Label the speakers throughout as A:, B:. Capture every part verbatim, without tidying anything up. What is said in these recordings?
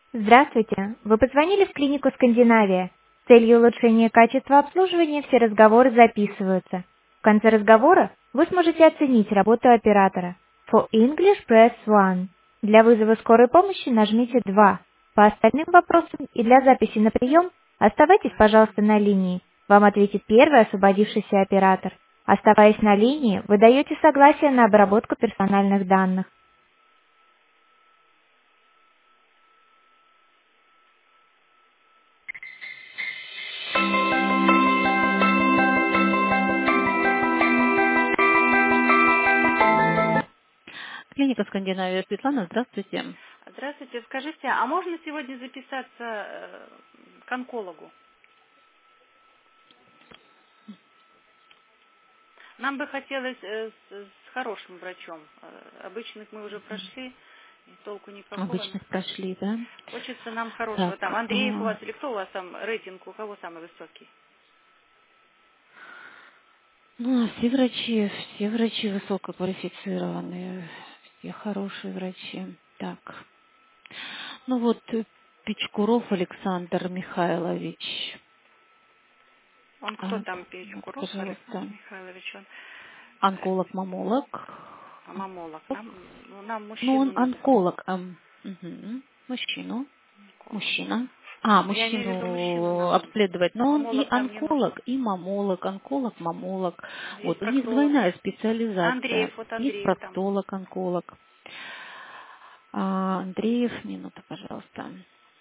A: Здравствуйте! Вы позвонили в клинику «Скандинавия». С целью улучшения качества обслуживания все разговоры записываются. В конце разговора вы сможете оценить работу оператора. For English, press one. Для вызова скорой помощи нажмите два. По остальным вопросам и для записи на прием оставайтесь, пожалуйста, на линии. Вам ответит первый освободившийся оператор. Оставаясь на линии, вы даете согласие на обработку персональных данных. Клиника «Скандинавия». Светлана, здравствуйте.
B: Здравствуйте. Скажите, а можно сегодня записаться э, к онкологу? Нам бы хотелось э, с, с хорошим врачом. Э, обычных мы уже прошли, и толку никакого.
A: Обычных прошли, да?
B: Хочется нам хорошего. Там
A: Так,
B: Андреев у
A: а,
B: вас или кто у вас там рейтинг, у кого самый высокий?
A: ну, а все врачи, все врачи высококвалифицированные, все хорошие врачи. Так, ну вот э, Печкуров Александр Михайлович.
B: Он кто
A: А,
B: там,
A: вот,
B: Печкуров Александр
A: пожалуйста,
B: Михайлович? Он
A: онколог-мамолог.
B: э, мамолог. Нам, ну, нам
A: Ну,
B: мужчину
A: он
B: надо.
A: онколог. ам, мгм, мужчину.
B: Онколог.
A: Мужчина. А,
B: Я имею в виду мужчину
A: мужчину
B: нам.
A: обследовать. Но он и
B: Мамолог нам не нужен.
A: онколог, и мамолог, онколог, мамолог.
B: Есть
A: Вот, у них
B: проктолог.
A: двойная специализация.
B: Андреев, вот
A: Есть
B: Андреев там.
A: проктолог, онколог. А, Андреев, минуту, пожалуйста.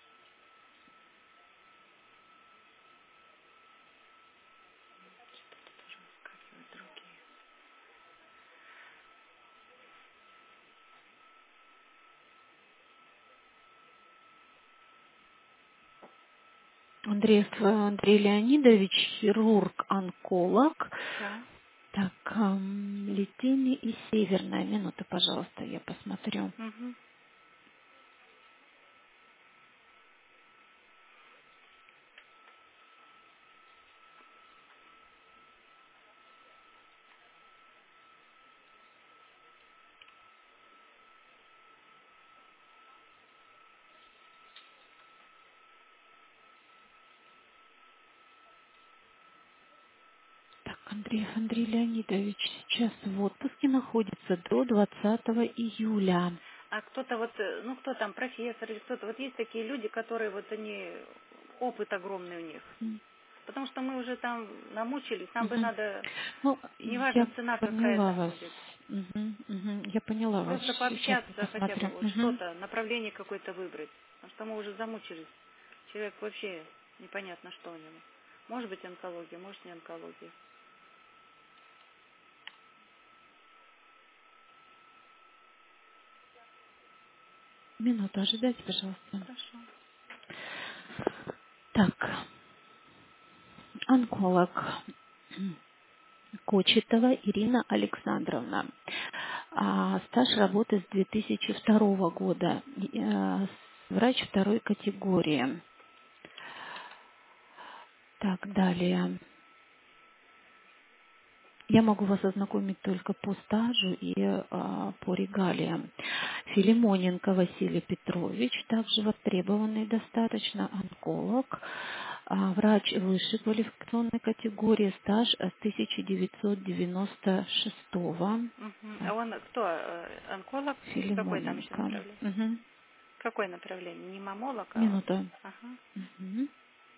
A: Андреев э, Андрей Леонидович, хирург, онколог.
B: Да.
A: Так, ам, Литейный и Северная. Минуту, пожалуйста, я посмотрю.
B: Угу.
A: Так, Андреев Андрей Леонидович сейчас в отпуске находится до двадцатого июля.
B: А кто-то вот, э, ну кто там, профессор или кто-то, вот есть такие люди, которые вот они, опыт огромный у них.
A: М,
B: Потому что мы уже там намучились, нам бы
A: мгм.
B: надо,
A: Ну,
B: неважно
A: я
B: цена какая
A: поняла
B: там
A: вас.
B: будет.
A: Мгм, мгм. Я поняла вас.
B: Просто
A: Сейчас я
B: пообщаться хотя бы,
A: посмотрю.
B: вот
A: Мгм.
B: что-то, направление какое-то выбрать. Потому что мы уже замучились. Человек вообще непонятно, что у него. Может быть онкология, может не онкология.
A: Минуту ожидайте, пожалуйста.
B: Хорошо.
A: Так, онколог. Кочетова Ирина Александровна. А, стаж работы с две тысячи второго года. Э, Врач второй категории. Так, далее. Я могу вас ознакомить только по стажу и а, по регалиям. Филимоненко Василий Петрович, также востребованный достаточно, онколог, а, врач высшей квалификационной категории, стаж с тысяча девятьсот девяносто шестого.
B: Мгм. А
A: Так,
B: он кто? э, Онколог? Какое там еще
A: Филимоненко.
B: направление?
A: Мгм.
B: Какое направление? Не мамолог, а...
A: Минута.
B: Ага.
A: Мгм.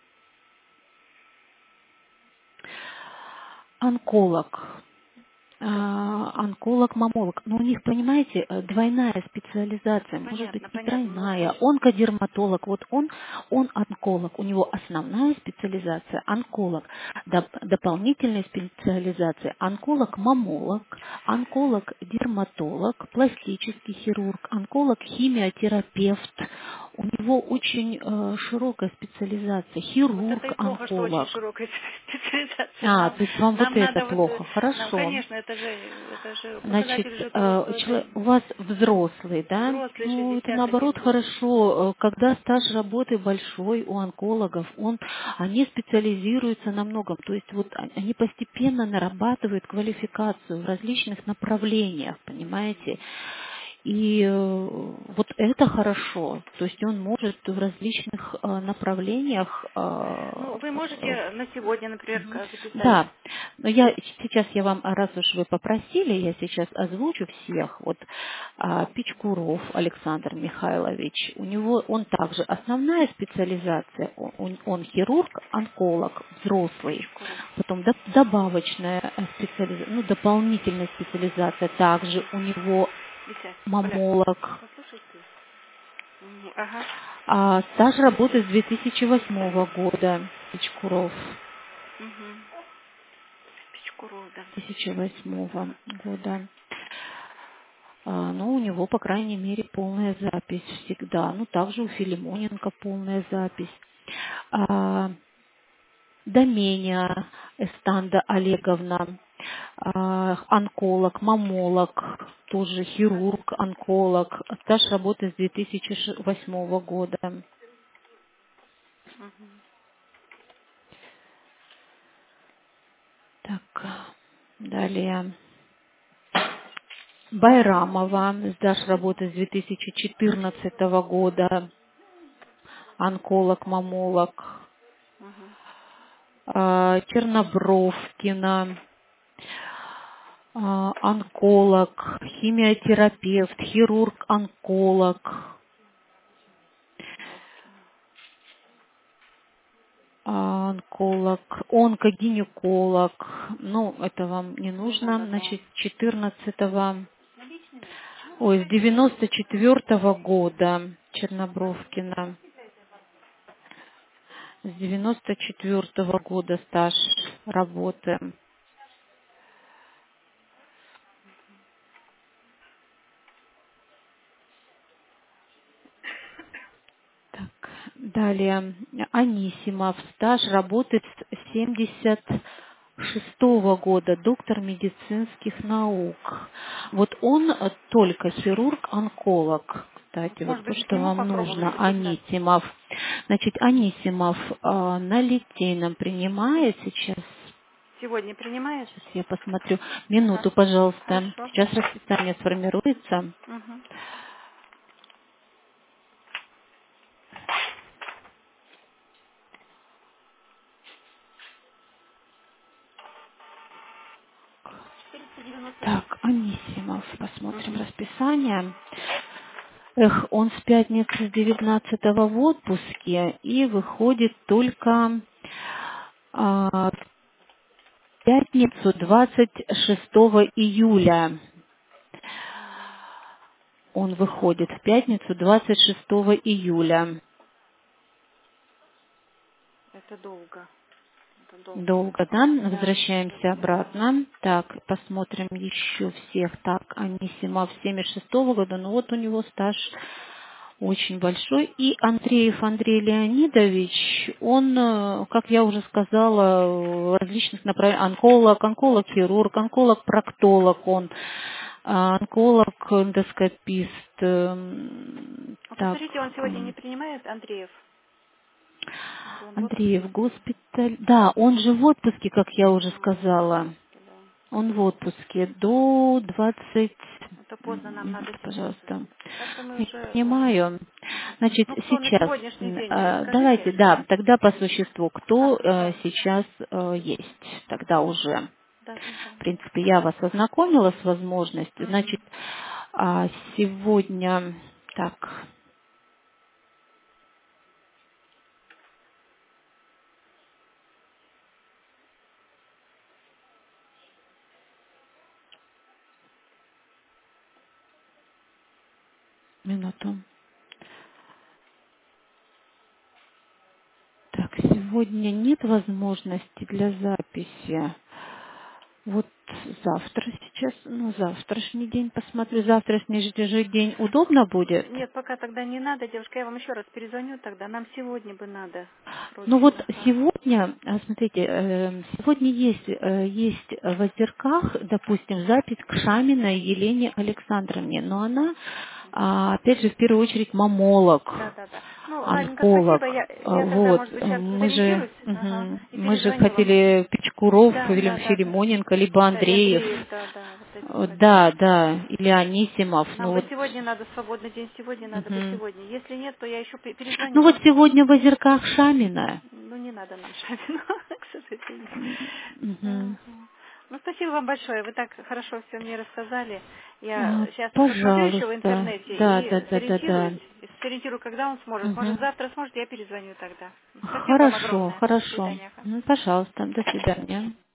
A: Онколог.
B: Да.
A: а, онколог-мамолог. Но у них, понимаете, э, двойная специализация, может быть
B: Понятно,
A: и
B: понятно. Ну,
A: тройная. Онкодерматолог, вот он, он онколог, у него основная специализация онколог, Доп- дополнительная специализация онколог-мамолог, онколог-дерматолог, пластический хирург, онколог-химиотерапевт. У него очень э, широкая специализация,
B: вот это и плохо, что очень
A: хирург-онколог.
B: широкая специализация.
A: А,
B: Нам,
A: то есть вам вот
B: нам
A: это
B: надо вот, э,
A: плохо.
B: нам,
A: Хорошо.
B: конечно, это же, это же
A: Значит,
B: показатель уже того,
A: э,
B: что это
A: чело- у вас взрослый, да?
B: взрослый,
A: Ну, это
B: шестьдесят один
A: наоборот
B: год.
A: хорошо, э, когда стаж работы большой у онкологов, он, они специализируются на многом, то есть вот а- они постепенно нарабатывают квалификацию в различных направлениях, понимаете?
C: И э, вот это хорошо. То есть он может в различных э, направлениях. э,
B: Ну, вы
C: э,
B: можете на сегодня, например,
C: Мгм.
B: ка- записать.
C: Да, но я сейчас я вам, раз уж вы попросили, я сейчас озвучу всех. Вот а, Пичкуров Александр Михайлович, у него он также основная специализация, он, он хирург, онколог, взрослый,
B: Пичкуров.
C: потом до- добавочная специализация, ну дополнительная специализация, также у него
B: Витя, Оля,
C: мамолог,
B: послушай ты. Мгм. Ага.
C: а стаж работы с две тысячи восьмого года Пичкуров.
B: Угу. Пичкуров, да.
C: две тысячи восьмого года. А, ну, у него, по крайней мере, полная запись всегда. Ну, также у Филимоненко полная запись. А, Доменя Эстанда Олеговна, а, онколог, мамолог, тоже хирург, онколог. Стаж работы с две тысячи восьмого года.
B: Угу.
C: Так, далее. Байрамова, стаж работы с две тысячи четырнадцатого года, онколог, мамолог.
B: Угу.
C: А, Чернобровкина, а, онколог, химиотерапевт, хирург, онколог,
B: Бровкина.
C: а, онколог, онкогинеколог. Ну, это вам не
B: Не
C: нужно.
B: надо, да.
C: Значит, четырнадцатого, ой, с девяносто четвертого года Чернобровкина. С девяносто четвертого года стаж работы. Так, далее. Анисимов. Стаж работы с семьдесят шестого года. Доктор медицинских наук. Вот он э, только хирург-онколог. Кстати, вот
B: Может
C: то,
B: быть, и к
C: что
B: нему
C: вам
B: попробовать
C: нужно.
B: записать.
C: Анисимов. Значит, Анисимов э, на литейном принимает сейчас.
B: Сегодня принимает?
C: Сейчас я посмотрю.
B: Ага.
C: Минуту, пожалуйста.
B: Хорошо.
C: Сейчас расписание сформируется.
B: Угу.
C: Так, Анисимов. Посмотрим
B: Угу.
C: расписание. Эх, он с пятницы с девятнадцатого в отпуске и выходит только а, в пятницу двадцать шестого июля. Он выходит в пятницу двадцать шестого июля.
B: Это долго. Это долго.
C: Долго, да?
B: Да,
C: Возвращаемся
B: все-таки, да.
C: обратно. Так, посмотрим еще всех. Так, Анисимов семьдесят шестого года. Ну вот у него стаж очень большой. И Андреев Андрей Леонидович, он, э, как я уже сказала, в различных направлениях. Онколог, онколог-хирург, онколог-проктолог он, а, онколог-эндоскопист. эм,
B: А
C: Так,
B: посмотрите, он сегодня не
C: м,
B: принимает, Андреев? Или он в отпуске
C: Андреев
B: сегодня?
C: госпиталь. Да, он же в отпуске, как я уже
B: А, он в
C: сказала.
B: отпуске, да.
C: Он в отпуске до двадцать.
B: Это поздно, нам надо
C: Минуту,
B: сейчас уже.
C: пожалуйста.
B: Так-то мы
C: Я
B: уже, да.
C: понимаю. Значит,
B: Ну, кто на
C: сейчас,
B: сегодняшний день, э,
C: э,
B: скажите?
C: давайте, да, тогда по существу,
B: Ага,
C: кто э,
B: хорошо.
C: сейчас э, есть, тогда уже.
B: Да, да, да.
C: В принципе, я вас ознакомила с возможностью.
B: Угу.
C: Значит, а, сегодня, так, минуту. Так, сегодня нет возможности для записи. Вот завтра сейчас, ну, завтрашний день посмотрю. Завтрашний же же день удобно будет?
B: Нет, пока тогда не надо, девушка, я вам еще раз перезвоню тогда. Нам сегодня бы надо
C: Ну вот
B: срочно. А.
C: сегодня, а, смотрите, э, сегодня есть, э, есть в озерках, допустим, запись к Шаминой Елене Александровне, но она, а, опять же, в первую очередь мамолог,
B: Да, да, да. Ну, ладненько,
C: онколог.
B: спасибо. Я,
C: А,
B: я тогда,
C: Вот,
B: может быть,
C: э,
B: сейчас
C: мы же,
B: сориентируюсь. Ага.
C: мгм,
B: И
C: мы же
B: перезвоню вам.
C: хотели Пичкуров
B: Да,
C: или
B: да, да, да.
C: Филимоненко, либо
B: Да, и
C: Андреев.
B: Андреев, да, да. Вот Анисимов.
C: Да, да, или Анисимов.
B: Нам
C: Ну
B: бы
C: вот,
B: сегодня надо, свободный день сегодня, надо бы
C: мгм.
B: сегодня. Если нет, то я еще пе- перезвоню
C: Ну вот
B: вам.
C: сегодня в Озерках Шамина.
B: Ну, не надо нам Шабину, к сожалению.
C: Мгм.
B: Ага. Ну, спасибо вам большое. Вы так хорошо все мне рассказали. Я
C: А,
B: сейчас посмотрю еще в
C: Пожалуйста.
B: интернете
C: Да,
B: и
C: да, да, да, да.
B: сориентируюсь. Сориентирую, когда он сможет. Может,
C: Мгм.
B: завтра сможет, я перезвоню тогда. Спасибо вам
C: Хорошо,
B: огромное. До
C: хорошо.
B: свидания.
C: Ну, пожалуйста, до свидания.